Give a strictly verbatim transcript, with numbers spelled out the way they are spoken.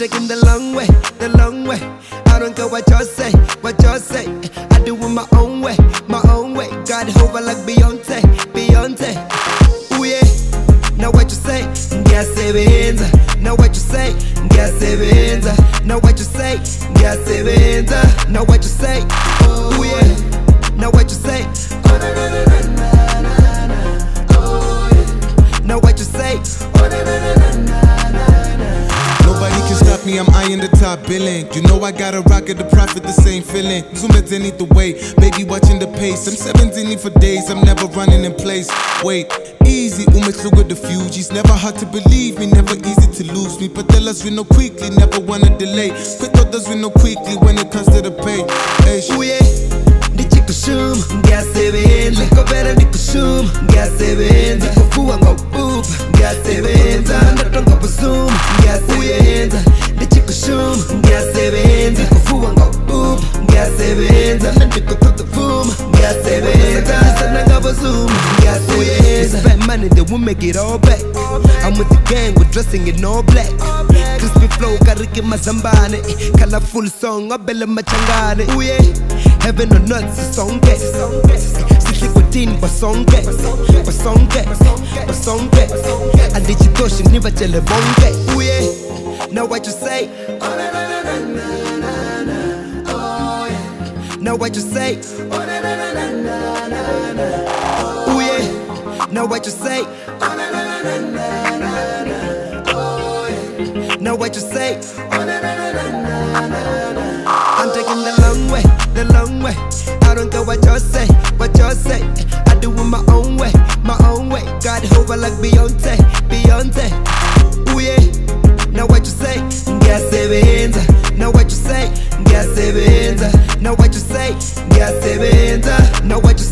taking the long way, the long way. I don't care what y'all say, what y'all say. I do it my own way, my own way. Got over like Beyonce, Beyonce. Ooh yeah. Now what you say? Ngiyasebenza. Now what you say? Ngiyasebenza. Now what you say? Ngiyasebenza. Now what you say? Ooh yeah. Now what you say? Oh na na na na na na. Oh yeah. Now what you say? Oh na na na na na na. Nobody can stop me, I'm eyeing the top billing. You know I gotta rock at the profit, the same feeling. Zoom it in either way, baby watching the pace. I'm seventeen for days, I'm never running in place. Wait, easy, umehluka the fugees. Never hard to believe me, never easy to lose me. But tell us we know quickly, never wanna delay. Quick others we know quickly when it comes to the pay. Hey, ooh yeah. Ndikushum, ngiyasebenza. Likobera ndikushum, ngiyasebenza. Ndikufua ngobuba, ngiyasebenza. Ndatonga buzuma, ngiyasebenza. Ndikushum, ngiyasebenza. Ndikufua ngobuba, ngiyasebenza. Ndikututuvuma, ngiyasebenza. Ndisana buzuma, ngiyasebenza. Spend money, then we'll make it all back. I'm with the gang, we're dressing in all black. Crispy flow, kariki mazambane. Colorful song, abele machangane. Ooh yeah. Heaven or nuts, it's on get. Sisi kutini basonge, basonge, basonge. Adichitoshi niva chele bonge. Ooh yeah. Now what you say? Oh na na na na na na. Oh yeah. Now what you say? Oh na na na na na na. Ooh yeah. Now what you say? Oh na na na na na na. Oh yeah. Now what you say? Oh na na na na na na. I'm taking the long way, the long way. I don't care what y'all say, what y'all say. I do it my own way, my own way. Got over like Beyonce, Beyonce. Ooh yeah. Now what you say? Ngiyasebenza. Now what you say? Ngiyasebenza. Now what you say? Ngiyasebenza. Now what you